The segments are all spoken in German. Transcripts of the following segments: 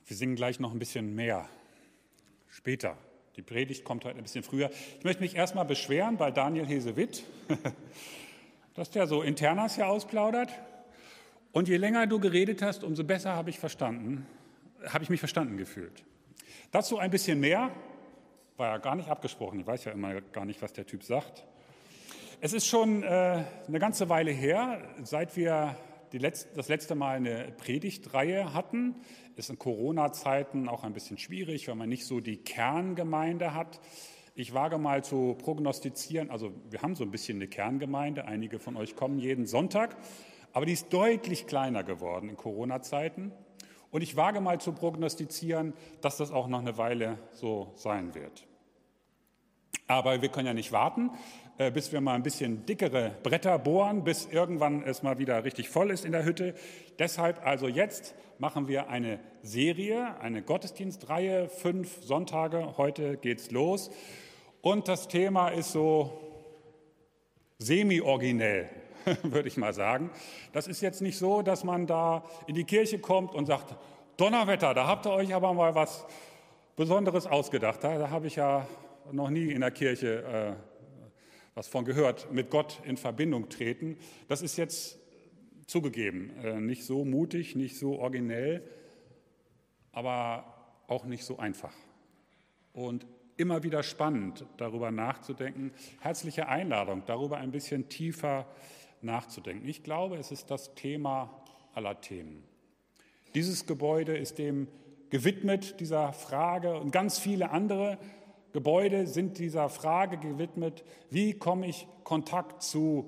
Wir singen gleich noch ein bisschen mehr. Später. Die Predigt kommt heute ein bisschen früher. Ich möchte mich erstmal beschweren bei Daniel Hesewitt, dass der so Internas hier ausplaudert. Und je länger du geredet hast, umso besser habe ich mich verstanden gefühlt. Dazu ein bisschen mehr. War ja gar nicht abgesprochen. Ich weiß ja immer gar nicht, was der Typ sagt. Es ist schon eine ganze Weile her, seit wir das letzte Mal eine Predigtreihe hatten. Ist in Corona-Zeiten auch ein bisschen schwierig, weil man nicht so die Kerngemeinde hat. Ich wage mal zu prognostizieren, also wir haben so ein bisschen eine Kerngemeinde, einige von euch kommen jeden Sonntag, aber die ist deutlich kleiner geworden in Corona-Zeiten. Und ich wage mal zu prognostizieren, dass das auch noch eine Weile so sein wird. Aber wir können ja nicht warten, bis wir mal ein bisschen dickere Bretter bohren, bis irgendwann es mal wieder richtig voll ist in der Hütte. Deshalb also jetzt machen wir eine Serie, eine Gottesdienstreihe, 5 Sonntage, heute geht's los. Und das Thema ist so semi-originell, würde ich mal sagen. Das ist jetzt nicht so, dass man da in die Kirche kommt und sagt, Donnerwetter, da habt ihr euch aber mal was Besonderes ausgedacht. Da habe ich ja noch nie in der Kirche was von gehört, mit Gott in Verbindung treten. Das ist jetzt zugegeben nicht so mutig, nicht so originell, aber auch nicht so einfach. Und immer wieder spannend, darüber nachzudenken. Herzliche Einladung, darüber ein bisschen tiefer nachzudenken. Ich glaube, es ist das Thema aller Themen. Dieses Gebäude ist dem gewidmet, dieser Frage, und ganz viele andere Gebäude sind dieser Frage gewidmet, wie komme ich Kontakt zu,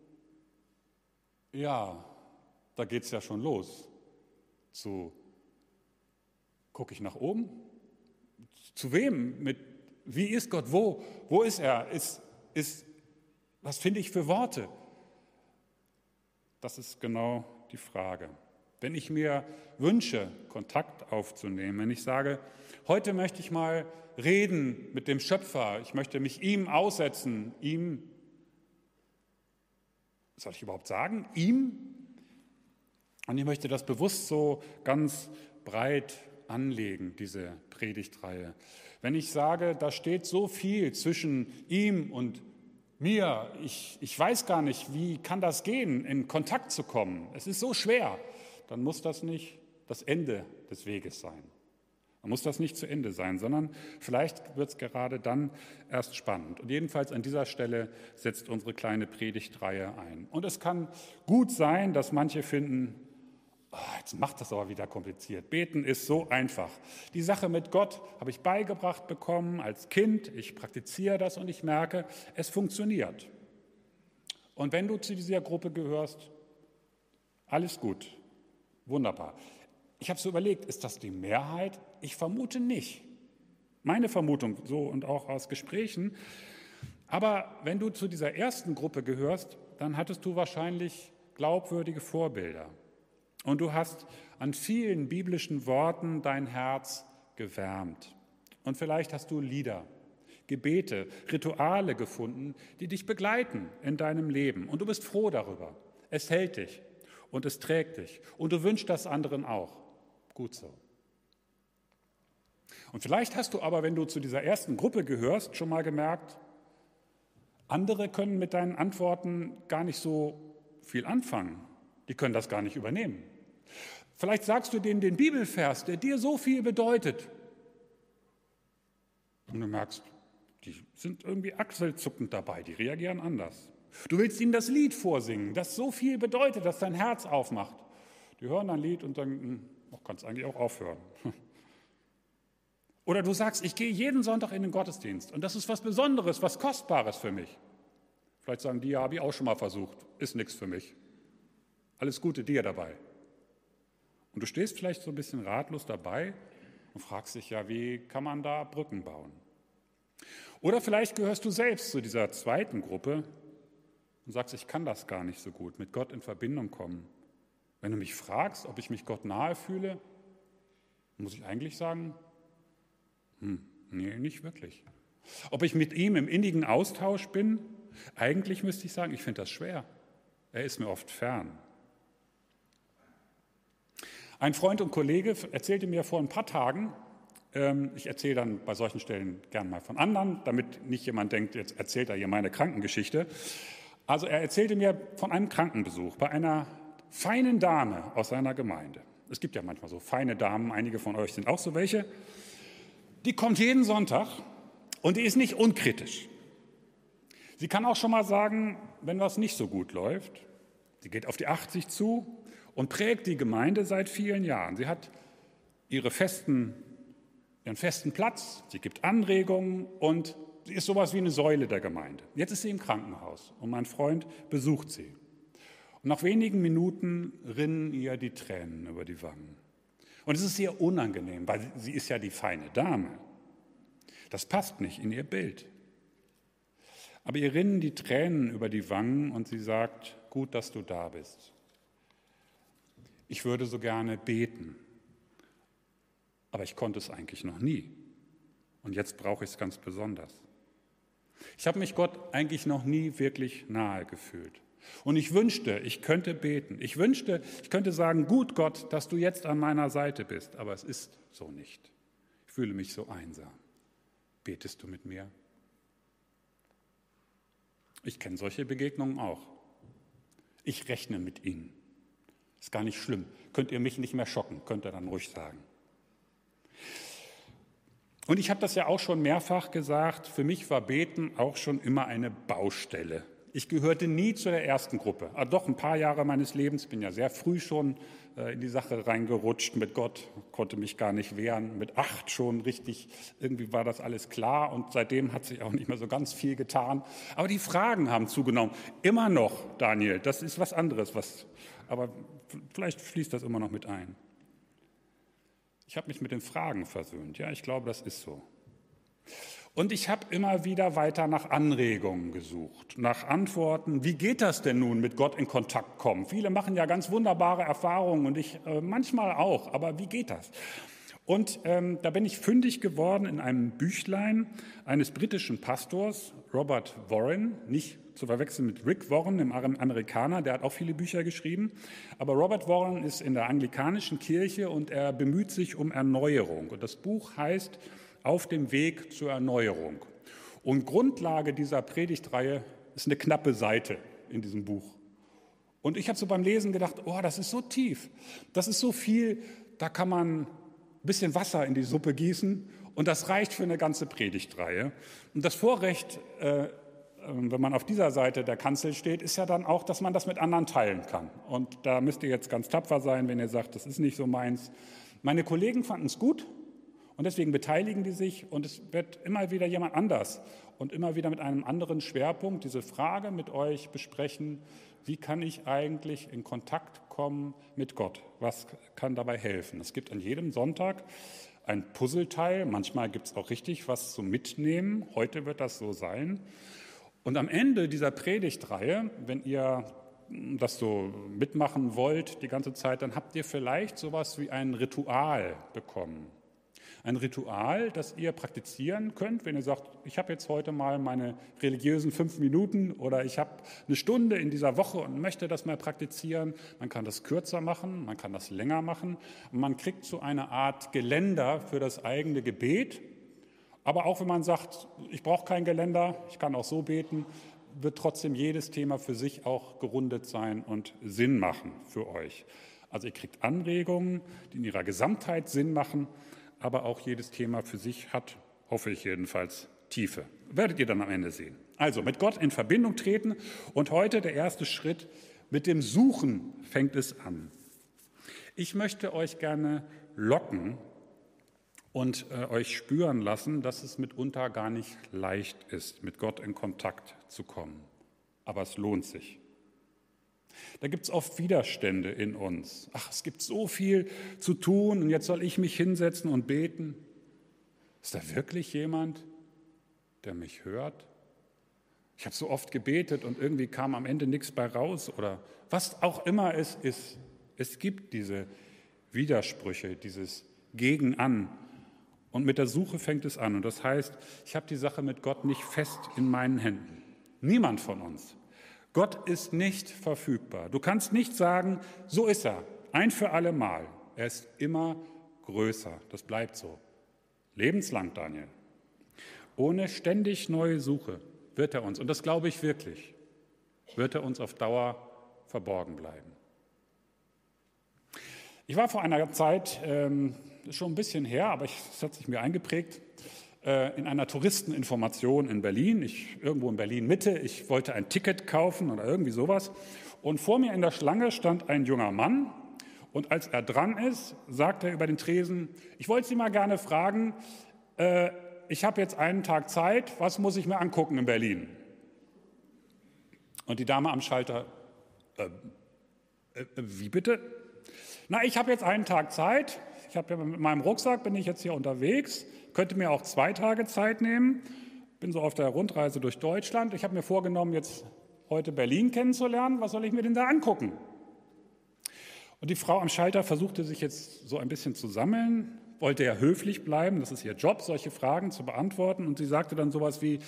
ja, da geht es ja schon los, gucke ich nach oben, zu wem, wie ist Gott, wo ist er, was finde ich für Worte? Das ist genau die Frage. Wenn ich mir wünsche, Kontakt aufzunehmen, wenn ich sage, heute möchte ich mal reden mit dem Schöpfer, ich möchte mich ihm aussetzen, soll ich überhaupt sagen, ihm? Und ich möchte das bewusst so ganz breit anlegen, diese Predigtreihe. Wenn ich sage, da steht so viel zwischen ihm und mir, ich weiß gar nicht, wie kann das gehen, in Kontakt zu kommen? Es ist so schwer, dann muss das nicht das Ende des Weges sein. Dann muss das nicht zu Ende sein, sondern vielleicht wird es gerade dann erst spannend. Und jedenfalls an dieser Stelle setzt unsere kleine Predigtreihe ein. Und es kann gut sein, dass manche finden, jetzt macht das aber wieder kompliziert. Beten ist so einfach. Die Sache mit Gott habe ich beigebracht bekommen als Kind. Ich praktiziere das und ich merke, es funktioniert. Und wenn du zu dieser Gruppe gehörst, alles gut, wunderbar. Ich habe so überlegt, ist das die Mehrheit? Ich vermute nicht. Meine Vermutung, so und auch aus Gesprächen. Aber wenn du zu dieser ersten Gruppe gehörst, dann hattest du wahrscheinlich glaubwürdige Vorbilder. Und du hast an vielen biblischen Worten dein Herz gewärmt. Und vielleicht hast du Lieder, Gebete, Rituale gefunden, die dich begleiten in deinem Leben. Und du bist froh darüber. Es hält dich und es trägt dich. Und du wünschst das anderen auch. Gut so. Und vielleicht hast du aber, wenn du zu dieser ersten Gruppe gehörst, schon mal gemerkt, andere können mit deinen Antworten gar nicht so viel anfangen. Die können das gar nicht übernehmen. Vielleicht sagst du denen den Bibelvers, der dir so viel bedeutet. Und du merkst, die sind irgendwie achselzuckend dabei, die reagieren anders. Du willst ihnen das Lied vorsingen, das so viel bedeutet, das dein Herz aufmacht. Die hören ein Lied und sagen, kannst eigentlich auch aufhören. Oder du sagst, ich gehe jeden Sonntag in den Gottesdienst und das ist was Besonderes, was Kostbares für mich. Vielleicht sagen die, ja, habe ich auch schon mal versucht, ist nichts für mich. Alles Gute dir dabei. Und du stehst vielleicht so ein bisschen ratlos dabei und fragst dich ja, wie kann man da Brücken bauen? Oder vielleicht gehörst du selbst zu dieser zweiten Gruppe und sagst, ich kann das gar nicht so gut, mit Gott in Verbindung kommen. Wenn du mich fragst, ob ich mich Gott nahe fühle, muss ich eigentlich sagen, nee, nicht wirklich. Ob ich mit ihm im innigen Austausch bin, eigentlich müsste ich sagen, ich finde das schwer. Er ist mir oft fern. Ein Freund und Kollege erzählte mir vor ein paar Tagen, ich erzähle dann bei solchen Stellen gern mal von anderen, damit nicht jemand denkt, jetzt erzählt er hier meine Krankengeschichte. Also er erzählte mir von einem Krankenbesuch bei einer feinen Dame aus seiner Gemeinde. Es gibt ja manchmal so feine Damen, einige von euch sind auch so welche. Die kommt jeden Sonntag und die ist nicht unkritisch. Sie kann auch schon mal sagen, wenn was nicht so gut läuft. Sie geht auf die 80 zu und prägt die Gemeinde seit vielen Jahren. Sie hat ihren festen Platz, sie gibt Anregungen und sie ist sowas wie eine Säule der Gemeinde. Jetzt ist sie im Krankenhaus und mein Freund besucht sie. Und nach wenigen Minuten rinnen ihr die Tränen über die Wangen. Und es ist ihr unangenehm, weil sie ist ja die feine Dame. Das passt nicht in ihr Bild. Aber ihr rinnen die Tränen über die Wangen und sie sagt, gut, dass du da bist. Ich würde so gerne beten, aber ich konnte es eigentlich noch nie. Und jetzt brauche ich es ganz besonders. Ich habe mich Gott eigentlich noch nie wirklich nahe gefühlt. Und ich wünschte, ich könnte beten. Ich wünschte, ich könnte sagen, gut Gott, dass du jetzt an meiner Seite bist. Aber es ist so nicht. Ich fühle mich so einsam. Betest du mit mir? Ich kenne solche Begegnungen auch. Ich rechne mit ihnen. Ist gar nicht schlimm. Könnt ihr mich nicht mehr schocken, könnt ihr dann ruhig sagen. Und ich habe das ja auch schon mehrfach gesagt, für mich war Beten auch schon immer eine Baustelle. Ich gehörte nie zu der ersten Gruppe. Doch ein paar Jahre meines Lebens, bin ja sehr früh schon in die Sache reingerutscht mit Gott, konnte mich gar nicht wehren, mit 8 schon richtig, irgendwie war das alles klar und seitdem hat sich auch nicht mehr so ganz viel getan. Aber die Fragen haben zugenommen, immer noch, Daniel, das ist was anderes, aber vielleicht fließt das immer noch mit ein. Ich habe mich mit den Fragen versöhnt, ja, ich glaube, das ist so. Und ich habe immer wieder weiter nach Anregungen gesucht, nach Antworten. Wie geht das denn nun, mit Gott in Kontakt kommen? Viele machen ja ganz wunderbare Erfahrungen und ich manchmal auch, aber wie geht das? Und da bin ich fündig geworden in einem Büchlein eines britischen Pastors, Robert Warren, nicht zu verwechseln mit Rick Warren, dem Amerikaner, der hat auch viele Bücher geschrieben. Aber Robert Warren ist in der anglikanischen Kirche und er bemüht sich um Erneuerung. Und das Buch heißt Auf dem Weg zur Erneuerung. Und Grundlage dieser Predigtreihe ist eine knappe Seite in diesem Buch. Und ich habe so beim Lesen gedacht, oh, das ist so tief, das ist so viel, da kann man ein bisschen Wasser in die Suppe gießen und das reicht für eine ganze Predigtreihe. Und das Vorrecht, wenn man auf dieser Seite der Kanzel steht, ist ja dann auch, dass man das mit anderen teilen kann. Und da müsst ihr jetzt ganz tapfer sein, wenn ihr sagt, das ist nicht so meins. Meine Kollegen fanden es gut. Und deswegen beteiligen die sich und es wird immer wieder jemand anders und immer wieder mit einem anderen Schwerpunkt diese Frage mit euch besprechen, wie kann ich eigentlich in Kontakt kommen mit Gott? Was kann dabei helfen? Es gibt an jedem Sonntag ein Puzzleteil, manchmal gibt es auch richtig was zum Mitnehmen, heute wird das so sein. Und am Ende dieser Predigtreihe, wenn ihr das so mitmachen wollt die ganze Zeit, dann habt ihr vielleicht sowas wie ein Ritual bekommen. Ein Ritual, das ihr praktizieren könnt, wenn ihr sagt, ich habe jetzt heute mal meine religiösen 5 Minuten oder ich habe eine Stunde in dieser Woche und möchte das mal praktizieren. Man kann das kürzer machen, man kann das länger machen. Und man kriegt so eine Art Geländer für das eigene Gebet. Aber auch wenn man sagt, ich brauche kein Geländer, ich kann auch so beten, wird trotzdem jedes Thema für sich auch gerundet sein und Sinn machen für euch. Also ihr kriegt Anregungen, die in ihrer Gesamtheit Sinn machen, aber auch jedes Thema für sich hat, hoffe ich jedenfalls, Tiefe. Werdet ihr dann am Ende sehen. Also mit Gott in Verbindung treten und heute der erste Schritt, mit dem Suchen fängt es an. Ich möchte euch gerne locken und euch spüren lassen, dass es mitunter gar nicht leicht ist, mit Gott in Kontakt zu kommen. Aber es lohnt sich. Da gibt es oft Widerstände in uns. Ach, es gibt so viel zu tun und jetzt soll ich mich hinsetzen und beten. Ist da wirklich jemand, der mich hört? Ich habe so oft gebetet und irgendwie kam am Ende nichts bei raus oder was auch immer es ist. Es gibt diese Widersprüche, dieses Gegen-an. Und mit der Suche fängt es an. Und das heißt, ich habe die Sache mit Gott nicht fest in meinen Händen. Niemand von uns. Gott ist nicht verfügbar. Du kannst nicht sagen, so ist er, ein für alle Mal. Er ist immer größer. Das bleibt so. Lebenslang, Daniel. Ohne ständig neue Suche wird er uns, und das glaube ich wirklich, wird er uns auf Dauer verborgen bleiben. Ich war vor einer Zeit, schon ein bisschen her, aber es hat sich mir eingeprägt, in einer Touristeninformation in Berlin, irgendwo in Berlin Mitte. Ich wollte ein Ticket kaufen oder irgendwie sowas. Und vor mir in der Schlange stand ein junger Mann. Und als er dran ist, sagt er über den Tresen: Ich wollte Sie mal gerne fragen, ich habe jetzt einen Tag Zeit, was muss ich mir angucken in Berlin? Und die Dame am Schalter: Wie bitte? Na, ich habe jetzt einen Tag Zeit. Ich habe ja mit meinem Rucksack, bin ich jetzt hier unterwegs, könnte mir auch 2 Tage Zeit nehmen, bin so auf der Rundreise durch Deutschland. Ich habe mir vorgenommen, jetzt heute Berlin kennenzulernen. Was soll ich mir denn da angucken? Und die Frau am Schalter versuchte sich jetzt so ein bisschen zu sammeln, wollte ja höflich bleiben, das ist ihr Job, solche Fragen zu beantworten. Und sie sagte dann sowas wie,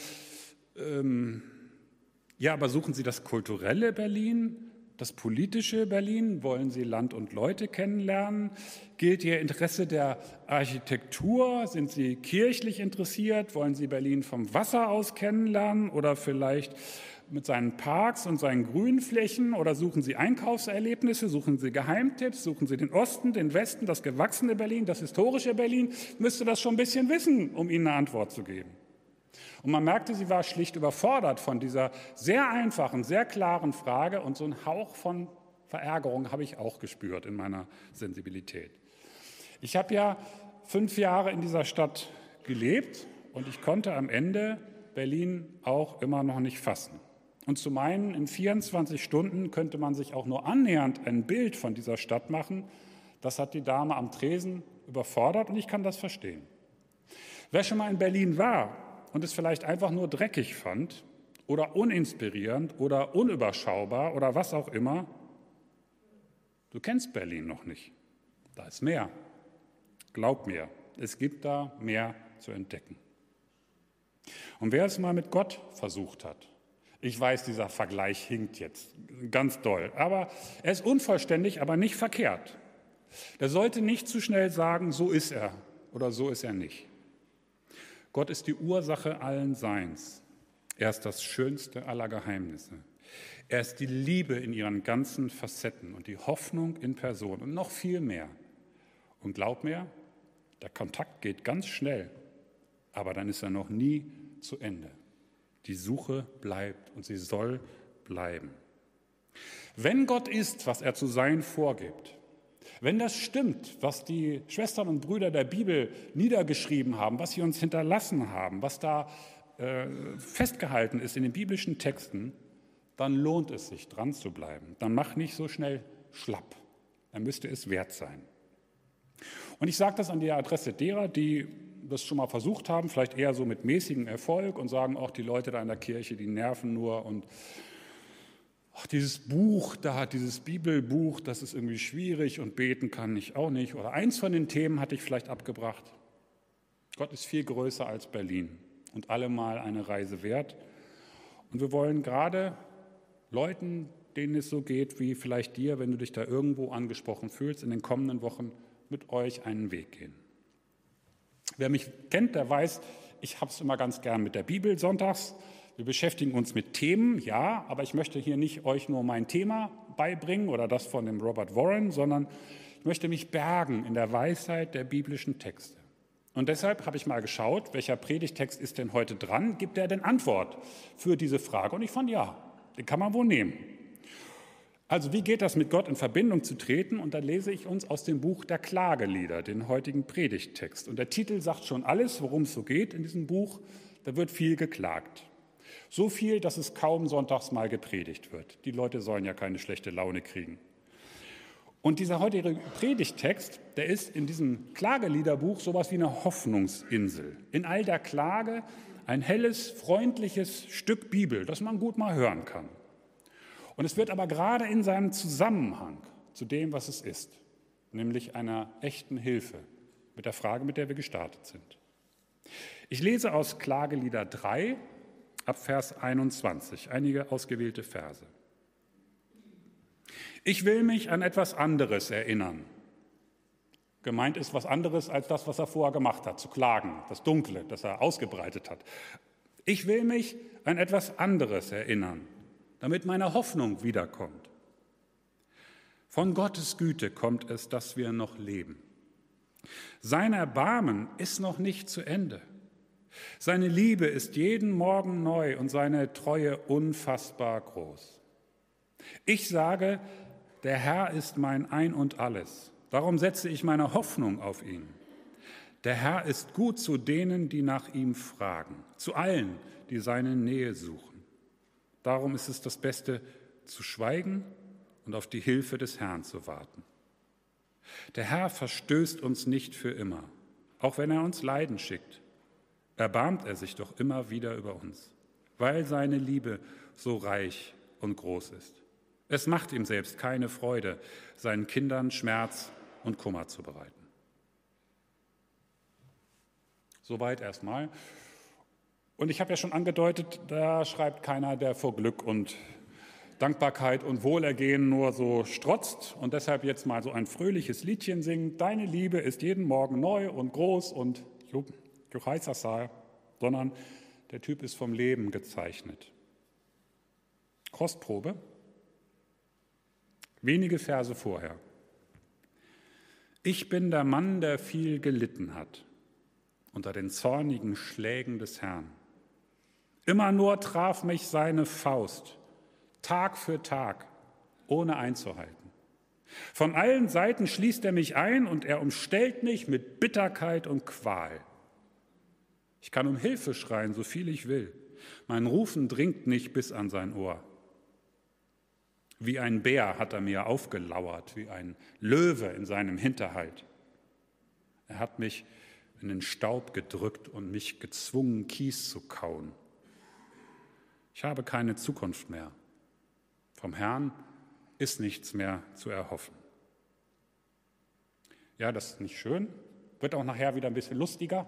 ja, aber suchen Sie das kulturelle Berlin? Das politische Berlin? Wollen Sie Land und Leute kennenlernen? Gilt Ihr Interesse der Architektur? Sind Sie kirchlich interessiert? Wollen Sie Berlin vom Wasser aus kennenlernen oder vielleicht mit seinen Parks und seinen Grünflächen? Oder suchen Sie Einkaufserlebnisse? Suchen Sie Geheimtipps? Suchen Sie den Osten, den Westen, das gewachsene Berlin, das historische Berlin? Müsste das schon ein bisschen wissen, um Ihnen eine Antwort zu geben. Und man merkte, sie war schlicht überfordert von dieser sehr einfachen, sehr klaren Frage, und so einen Hauch von Verärgerung habe ich auch gespürt in meiner Sensibilität. Ich habe ja 5 Jahre in dieser Stadt gelebt und ich konnte am Ende Berlin auch immer noch nicht fassen. Und zu meinen, in 24 Stunden könnte man sich auch nur annähernd ein Bild von dieser Stadt machen, das hat die Dame am Tresen überfordert und ich kann das verstehen. Wer schon mal in Berlin war und es vielleicht einfach nur dreckig fand oder uninspirierend oder unüberschaubar oder was auch immer, du kennst Berlin noch nicht. Da ist mehr. Glaub mir, es gibt da mehr zu entdecken. Und wer es mal mit Gott versucht hat, ich weiß, dieser Vergleich hinkt jetzt ganz doll, aber er ist unvollständig, aber nicht verkehrt. Der sollte nicht zu schnell sagen, so ist er oder so ist er nicht. Gott ist die Ursache allen Seins. Er ist das schönste aller Geheimnisse. Er ist die Liebe in ihren ganzen Facetten und die Hoffnung in Person und noch viel mehr. Und glaub mir, der Kontakt geht ganz schnell, aber dann ist er noch nie zu Ende. Die Suche bleibt und sie soll bleiben. Wenn Gott ist, was er zu sein vorgibt, wenn das stimmt, was die Schwestern und Brüder der Bibel niedergeschrieben haben, was sie uns hinterlassen haben, was da festgehalten ist in den biblischen Texten, dann lohnt es sich, dran zu bleiben. Dann mach nicht so schnell schlapp. Dann müsste es wert sein. Und ich sage das an die Adresse derer, die das schon mal versucht haben, vielleicht eher so mit mäßigem Erfolg und sagen, auch die Leute da in der Kirche, die nerven nur und ach, dieses Buch, dieses Bibelbuch, das ist irgendwie schwierig und beten kann ich auch nicht. Oder eins von den Themen hatte ich vielleicht abgebracht. Gott ist viel größer als Berlin und allemal eine Reise wert. Und wir wollen gerade Leuten, denen es so geht wie vielleicht dir, wenn du dich da irgendwo angesprochen fühlst, in den kommenden Wochen mit euch einen Weg gehen. Wer mich kennt, der weiß, ich habe es immer ganz gern mit der Bibel sonntags. Wir beschäftigen uns mit Themen, ja, aber ich möchte hier nicht euch nur mein Thema beibringen oder das von dem Robert Warren, sondern ich möchte mich bergen in der Weisheit der biblischen Texte. Und deshalb habe ich mal geschaut, welcher Predigtext ist denn heute dran? Gibt er denn Antwort für diese Frage? Und ich fand, ja, den kann man wohl nehmen. Also wie geht das, mit Gott in Verbindung zu treten? Und da lese ich uns aus dem Buch der Klagelieder, den heutigen Predigttext. Und der Titel sagt schon alles, worum es so geht in diesem Buch. Da wird viel geklagt. So viel, dass es kaum sonntags mal gepredigt wird. Die Leute sollen ja keine schlechte Laune kriegen. Und dieser heutige Predigttext, der ist in diesem Klageliederbuch sowas wie eine Hoffnungsinsel. In all der Klage ein helles, freundliches Stück Bibel, das man gut mal hören kann. Und es wird aber gerade in seinem Zusammenhang zu dem, was es ist, nämlich einer echten Hilfe mit der Frage, mit der wir gestartet sind. Ich lese aus Klagelieder 3 ab Vers 21, einige ausgewählte Verse. Ich will mich an etwas anderes erinnern. Gemeint ist was anderes als das, was er vorher gemacht hat, zu klagen, das Dunkle, das er ausgebreitet hat. Ich will mich an etwas anderes erinnern, damit meine Hoffnung wiederkommt. Von Gottes Güte kommt es, dass wir noch leben. Sein Erbarmen ist noch nicht zu Ende. Seine Liebe ist jeden Morgen neu und seine Treue unfassbar groß. Ich sage, der Herr ist mein Ein und Alles. Darum setze ich meine Hoffnung auf ihn. Der Herr ist gut zu denen, die nach ihm fragen, zu allen, die seine Nähe suchen. Darum ist es das Beste, zu schweigen und auf die Hilfe des Herrn zu warten. Der Herr verstößt uns nicht für immer, auch wenn er uns Leiden schickt. Erbarmt er sich doch immer wieder über uns, weil seine Liebe so reich und groß ist. Es macht ihm selbst keine Freude, seinen Kindern Schmerz und Kummer zu bereiten. Soweit erstmal. Und ich habe ja schon angedeutet, da schreibt keiner, der vor Glück und Dankbarkeit und Wohlergehen nur so strotzt und deshalb jetzt mal so ein fröhliches Liedchen singt. Deine Liebe ist jeden Morgen neu und groß und Juchaisasar, sondern der Typ ist vom Leben gezeichnet. Kostprobe, wenige Verse vorher. Ich bin der Mann, der viel gelitten hat unter den zornigen Schlägen des Herrn. Immer nur traf mich seine Faust, Tag für Tag, ohne einzuhalten. Von allen Seiten schließt er mich ein und er umstellt mich mit Bitterkeit und Qual. Ich kann um Hilfe schreien, so viel ich will. Mein Rufen dringt nicht bis an sein Ohr. Wie ein Bär hat er mir aufgelauert, wie ein Löwe in seinem Hinterhalt. Er hat mich in den Staub gedrückt und mich gezwungen, Kies zu kauen. Ich habe keine Zukunft mehr. Vom Herrn ist nichts mehr zu erhoffen. Ja, das ist nicht schön. Wird auch nachher wieder ein bisschen lustiger.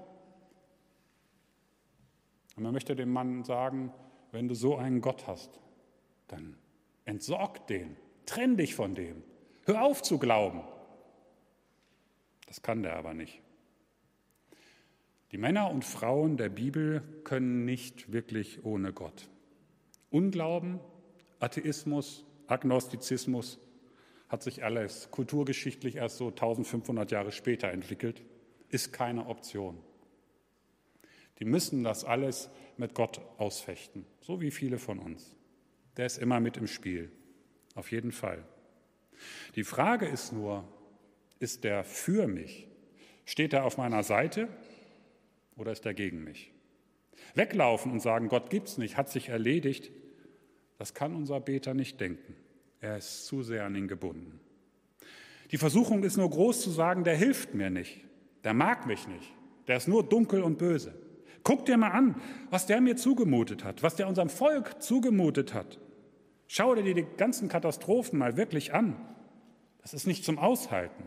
Und man möchte dem Mann sagen, wenn du so einen Gott hast, dann entsorg den, trenn dich von dem, hör auf zu glauben. Das kann der aber nicht. Die Männer und Frauen der Bibel können nicht wirklich ohne Gott. Unglauben, Atheismus, Agnostizismus hat sich alles kulturgeschichtlich erst so 1500 Jahre später entwickelt, ist keine Option. Die müssen das alles mit Gott ausfechten, so wie viele von uns. Der ist immer mit im Spiel, auf jeden Fall. Die Frage ist nur, ist der für mich? Steht er auf meiner Seite oder ist er gegen mich? Weglaufen und sagen, Gott gibt's nicht, hat sich erledigt, das kann unser Beter nicht denken. Er ist zu sehr an ihn gebunden. Die Versuchung ist nur groß zu sagen, der hilft mir nicht, der mag mich nicht, der ist nur dunkel und böse. Guck dir mal an, was der mir zugemutet hat, was der unserem Volk zugemutet hat. Schau dir die ganzen Katastrophen mal wirklich an. Das ist nicht zum Aushalten.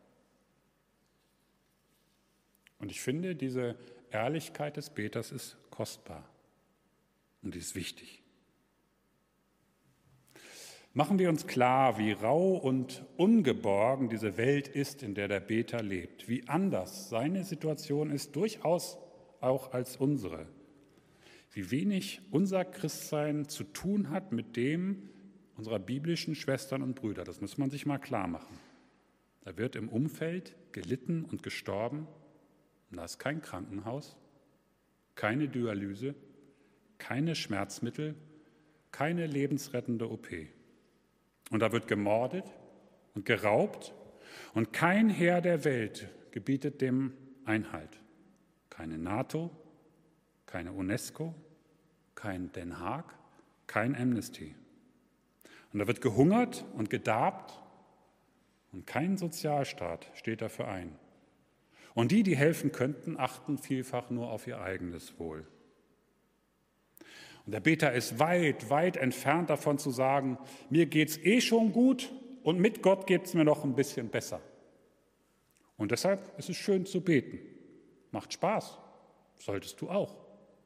Und ich finde, diese Ehrlichkeit des Beters ist kostbar und die ist wichtig. Machen wir uns klar, wie rau und ungeborgen diese Welt ist, in der der Beter lebt, wie anders seine Situation ist, durchaus auch als unsere. Wie wenig unser Christsein zu tun hat mit dem unserer biblischen Schwestern und Brüder. Das muss man sich mal klar machen. Da wird im Umfeld gelitten und gestorben. Und da ist kein Krankenhaus, keine Dialyse, keine Schmerzmittel, keine lebensrettende OP. Und da wird gemordet und geraubt und kein Heer der Welt gebietet dem Einhalt. Keine NATO, keine UNESCO, kein Den Haag, kein Amnesty. Und da wird gehungert und gedarbt und kein Sozialstaat steht dafür ein. Und die, die helfen könnten, achten vielfach nur auf ihr eigenes Wohl. Und der Beter ist weit, weit entfernt davon zu sagen, mir geht's schon gut und mit Gott geht's mir noch ein bisschen besser. Und deshalb ist es schön zu beten. Macht Spaß, solltest du auch.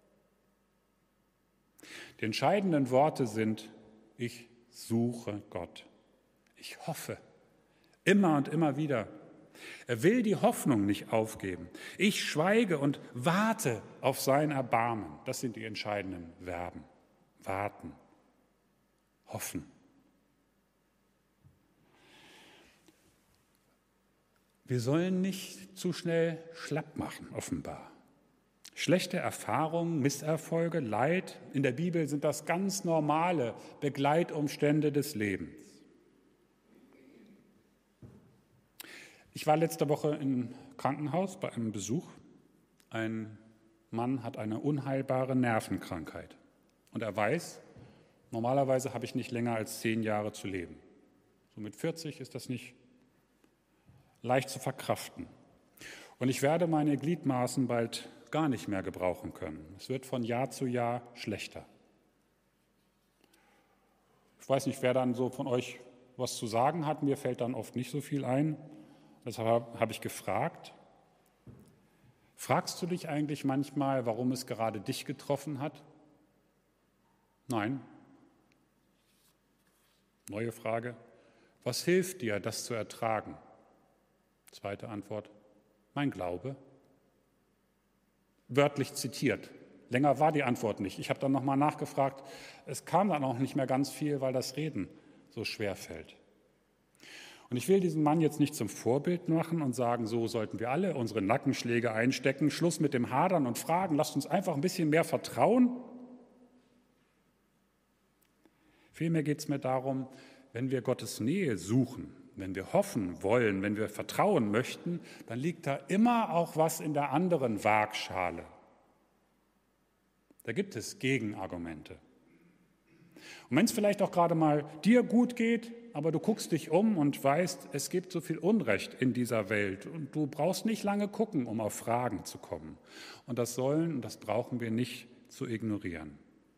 Die entscheidenden Worte sind, ich suche Gott. Ich hoffe, immer und immer wieder. Er will die Hoffnung nicht aufgeben. Ich schweige und warte auf sein Erbarmen. Das sind die entscheidenden Verben. Warten, hoffen. Wir sollen nicht zu schnell schlapp machen, offenbar. Schlechte Erfahrungen, Misserfolge, Leid, in der Bibel sind das ganz normale Begleitumstände des Lebens. Ich war letzte Woche im Krankenhaus bei einem Besuch. Ein Mann hat eine unheilbare Nervenkrankheit. Und er weiß, normalerweise habe ich nicht länger als 10 Jahre zu leben. So mit 40 ist das nicht leicht zu verkraften. Und ich werde meine Gliedmaßen bald gar nicht mehr gebrauchen können. Es wird von Jahr zu Jahr schlechter. Ich weiß nicht, wer dann so von euch was zu sagen hat. Mir fällt dann oft nicht so viel ein. Deshalb habe ich gefragt. Fragst du dich eigentlich manchmal, warum es gerade dich getroffen hat? Nein. Neue Frage. Was hilft dir, das zu ertragen? Zweite Antwort. Mein Glaube. Wörtlich zitiert. Länger war die Antwort nicht. Ich habe dann nochmal nachgefragt. Es kam dann auch nicht mehr ganz viel, weil das Reden so schwer fällt. Und ich will diesen Mann jetzt nicht zum Vorbild machen und sagen, so sollten wir alle unsere Nackenschläge einstecken, Schluss mit dem Hadern und Fragen, lasst uns einfach ein bisschen mehr vertrauen. Vielmehr geht es mir darum, wenn wir Gottes Nähe suchen, wenn wir hoffen wollen, wenn wir vertrauen möchten, dann liegt da immer auch was in der anderen Waagschale. Da gibt es Gegenargumente. Und wenn es vielleicht auch gerade mal dir gut geht, aber du guckst dich um und weißt, es gibt so viel Unrecht in dieser Welt und du brauchst nicht lange gucken, um auf Fragen zu kommen. Und das sollen und das brauchen wir nicht zu ignorieren.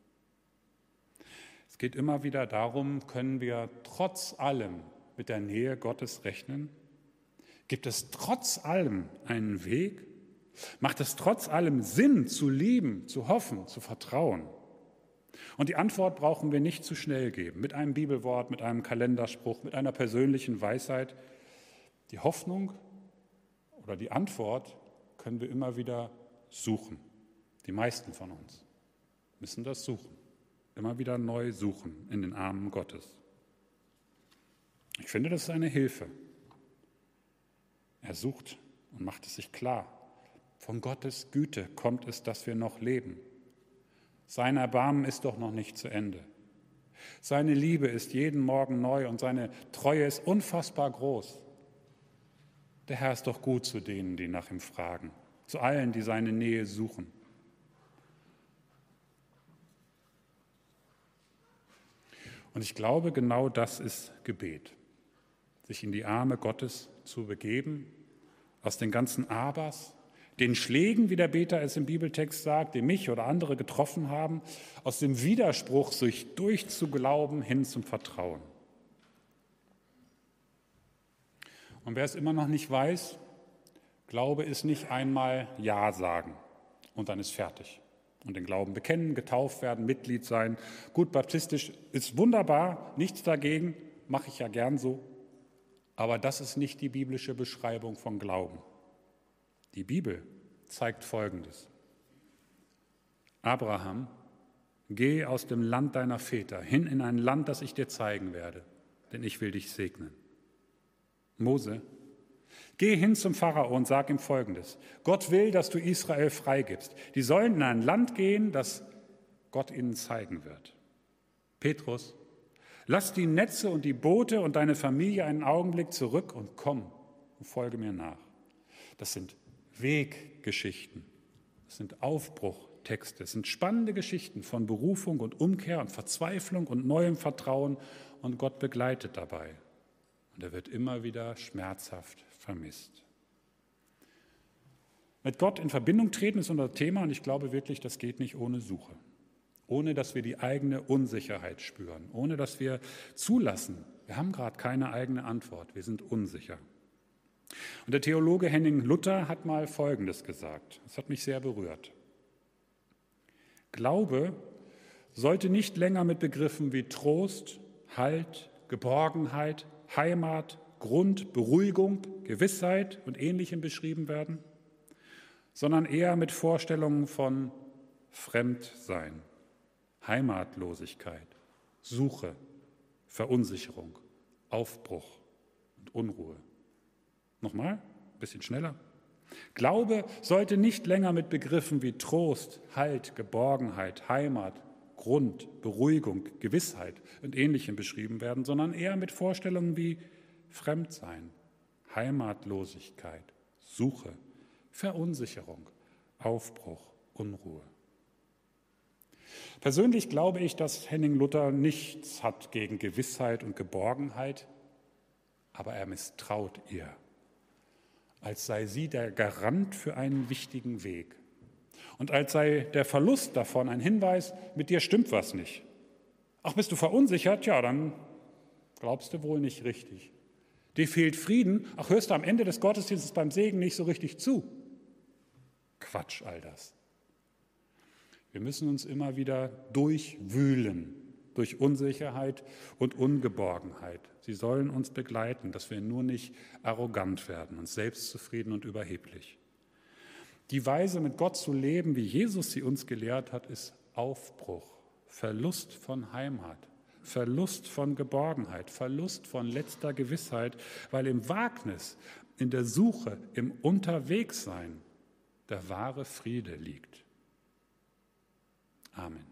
Es geht immer wieder darum, können wir trotz allem mit der Nähe Gottes rechnen? Gibt es trotz allem einen Weg? Macht es trotz allem Sinn, zu lieben, zu hoffen, zu vertrauen? Und die Antwort brauchen wir nicht zu schnell geben, mit einem Bibelwort, mit einem Kalenderspruch, mit einer persönlichen Weisheit. Die Hoffnung oder die Antwort können wir immer wieder suchen. Die meisten von uns müssen das suchen, immer wieder neu suchen in den Armen Gottes. Ich finde, das ist eine Hilfe. Er sucht und macht es sich klar. Von Gottes Güte kommt es, dass wir noch leben. Sein Erbarmen ist doch noch nicht zu Ende. Seine Liebe ist jeden Morgen neu und seine Treue ist unfassbar groß. Der Herr ist doch gut zu denen, die nach ihm fragen, zu allen, die seine Nähe suchen. Und ich glaube, genau das ist Gebet. Sich in die Arme Gottes zu begeben, aus den ganzen Abers, den Schlägen, wie der Beter es im Bibeltext sagt, die mich oder andere getroffen haben, aus dem Widerspruch sich durchzuglauben hin zum Vertrauen. Und wer es immer noch nicht weiß, Glaube ist nicht einmal Ja sagen und dann ist fertig. Und den Glauben bekennen, getauft werden, Mitglied sein. Gut, baptistisch ist wunderbar, nichts dagegen, mache ich ja gern so. Aber das ist nicht die biblische Beschreibung von Glauben. Die Bibel zeigt Folgendes. Abraham, geh aus dem Land deiner Väter hin in ein Land, das ich dir zeigen werde, denn ich will dich segnen. Mose, geh hin zum Pharao und sag ihm Folgendes. Gott will, dass du Israel freigibst. Die sollen in ein Land gehen, das Gott ihnen zeigen wird. Petrus, lass die Netze und die Boote und deine Familie einen Augenblick zurück und komm und folge mir nach. Das sind Weggeschichten, das sind Aufbruchtexte, es sind spannende Geschichten von Berufung und Umkehr und Verzweiflung und neuem Vertrauen und Gott begleitet dabei. Und er wird immer wieder schmerzhaft vermisst. Mit Gott in Verbindung treten ist unser Thema und ich glaube wirklich, das geht nicht ohne Suche. Ohne dass wir die eigene Unsicherheit spüren, ohne dass wir zulassen, wir haben gerade keine eigene Antwort, wir sind unsicher. Und der Theologe Henning Luther hat mal Folgendes gesagt, das hat mich sehr berührt. Glaube sollte nicht länger mit Begriffen wie Trost, Halt, Geborgenheit, Heimat, Grund, Beruhigung, Gewissheit und Ähnlichem beschrieben werden, sondern eher mit Vorstellungen von Fremdsein, Heimatlosigkeit, Suche, Verunsicherung, Aufbruch und Unruhe. Nochmal, ein bisschen schneller. Glaube sollte nicht länger mit Begriffen wie Trost, Halt, Geborgenheit, Heimat, Grund, Beruhigung, Gewissheit und Ähnlichem beschrieben werden, sondern eher mit Vorstellungen wie Fremdsein, Heimatlosigkeit, Suche, Verunsicherung, Aufbruch, Unruhe. Persönlich glaube ich, dass Henning Luther nichts hat gegen Gewissheit und Geborgenheit, aber er misstraut ihr, als sei sie der Garant für einen wichtigen Weg und als sei der Verlust davon ein Hinweis, mit dir stimmt was nicht. Ach, bist du verunsichert? Ja, dann glaubst du wohl nicht richtig. Dir fehlt Frieden? Ach, hörst du am Ende des Gottesdienstes beim Segen nicht so richtig zu? Quatsch, all das. Wir müssen uns immer wieder durchwühlen, durch Unsicherheit und Ungeborgenheit. Sie sollen uns begleiten, dass wir nur nicht arrogant werden und selbstzufrieden und überheblich. Die Weise, mit Gott zu leben, wie Jesus sie uns gelehrt hat, ist Aufbruch, Verlust von Heimat, Verlust von Geborgenheit, Verlust von letzter Gewissheit, weil im Wagnis, in der Suche, im Unterwegssein der wahre Friede liegt. Amen.